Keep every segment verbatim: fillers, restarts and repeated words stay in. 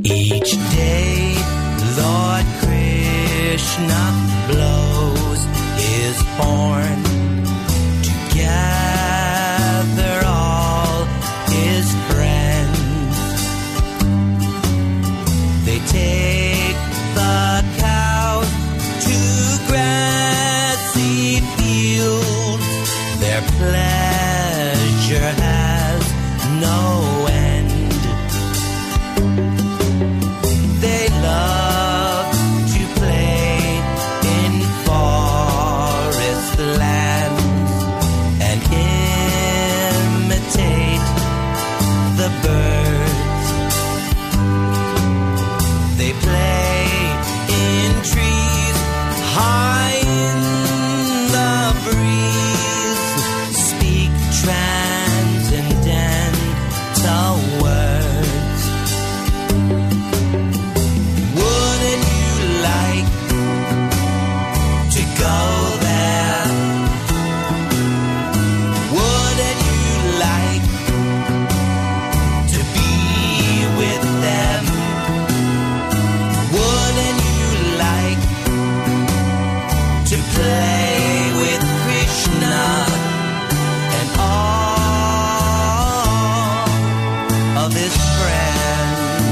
Each day, Lord Krishna blows his horn to gather all his friends. They take the cows to grassy fields. Their pleasure has no end. They love to play in forest lands and imitate the birds. They play in trees high in the breeze, speak transcendental words. Wouldn't you like to go there? Wouldn't you like to be with them? Wouldn't you like to play with Krishna and all of his friends?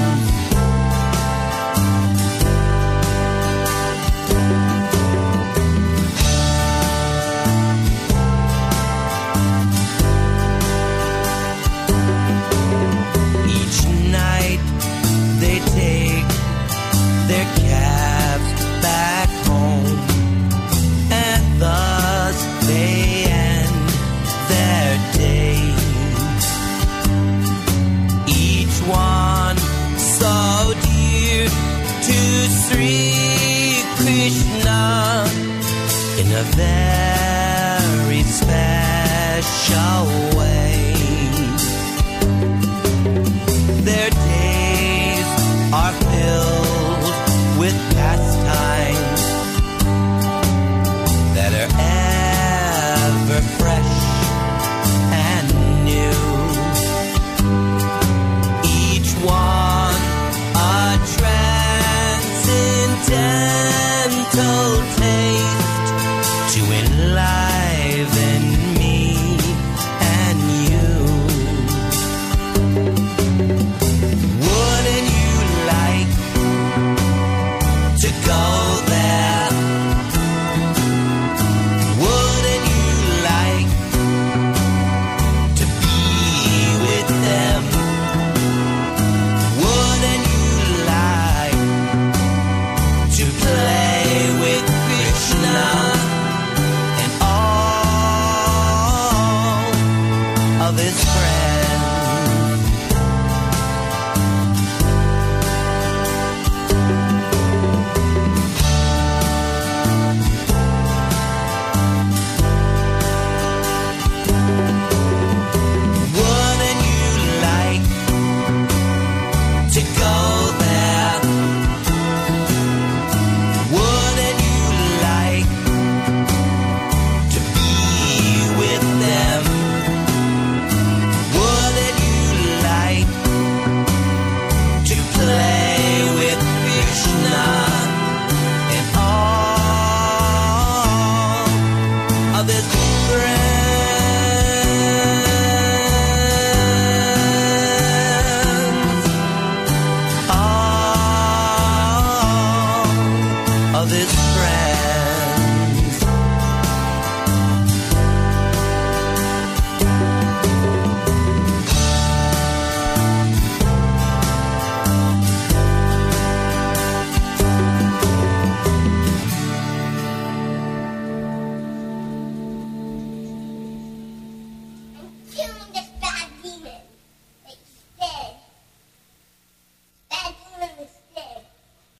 Each night they take their calves back home, and thus they end their days. Each one so dear to Sri Krishna in a very special way.